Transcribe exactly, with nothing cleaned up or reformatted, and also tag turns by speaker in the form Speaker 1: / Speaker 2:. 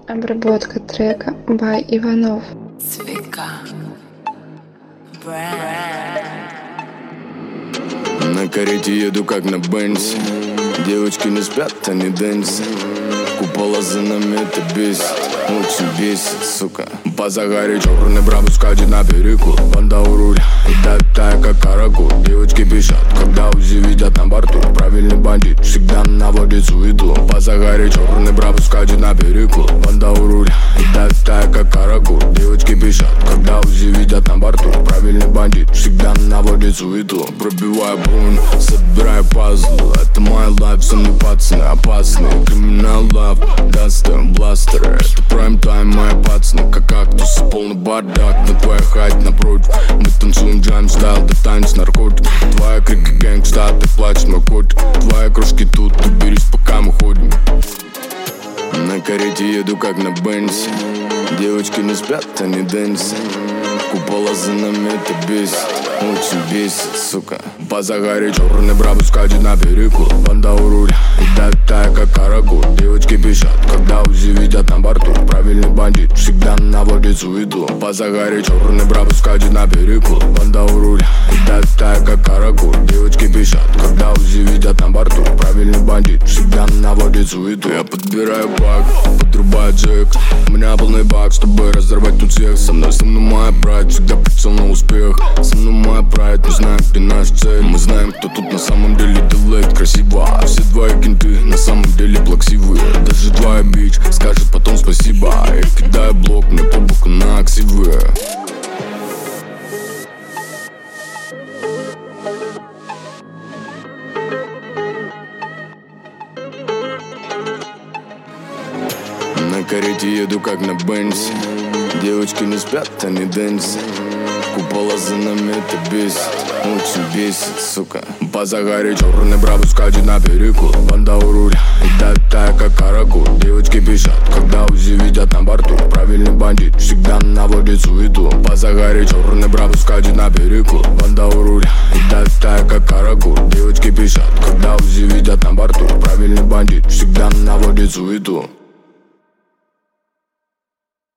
Speaker 1: Обработка трека by Иванов.
Speaker 2: Цвика.
Speaker 3: На карете еду как на Бензе. Девочки не спят, они дэнсят. Купола за нами, это бесит. Очень бесит, сука. По Загаре черный брабус скачет на перекур. Банда у руля, и тая как каракур. Девочки пищат, когда УЗИ видят на борту. Правильный бандит всегда наводит суету. По Загаре черный брабус скачет на перекур. Банда у руля, и тая как каракур. Девочки пищат, когда УЗИ видят на борту. Правильный бандит всегда наводит суету. Пробиваю бронь, собираю пазл. Это мой лайф, со мной пацаны опасные. Криминал лав, дастер, бластер. Это прайм-тайм, мои пацаны, как кактус. Полный бардак, на твоей хате напротив. Мы танцуем джайм стайл, да танец наркотик. Твоя крика гэнгста, ты плачешь мой котик. Твои кружки тут, уберись, пока мы ходим. На карете еду как на Бензе. Девочки не спят, они дэнсят. Купола за нами, это бесит. Очень бесит, сука. По Загаре черный брабус скачет на перекур. Банда у руля, и тая как каракур. Девочки пищат, когда УЗИ видят на борту. Правильный бандит всегда наводит суету. По Загаре черный брабус скачет на перекур. Банда у руля, и тая как каракур. Девочки пищат, когда УЗИ видят на борту. Правильный бандит всегда наводит суету. Я подбираю бак, подрубаю джек. У меня полный бак, чтобы разорвать тут всех. Со мной, со мной моя прайд, всегда прицел на успех. Со мной моя прайд, мы знаем, где наша цель. Мы знаем, кто тут на самом деле делает красиво. А все твои кенты на самом деле плаксивые. Даже твоя бич скажет потом спасибо. Я кидаю блок, мне по боку на аксивы. На карете еду как на Бензе. Девочки не спят, они дэнсят. Купола за нами, это бесит. Очень бесит, сука. По Загаре черный брабус скачет на перекур. Банда у руля, и тая как каракур. Девочки пищат, когда УЗИ видят на борту. Правильный бандит всегда наводит суету. По Загаре черный брабус скачет на перекур. Банда у руля, и тая как каракур. Девочки пищат, когда УЗИ видят на борту. Правильный бандит всегда наводит суету.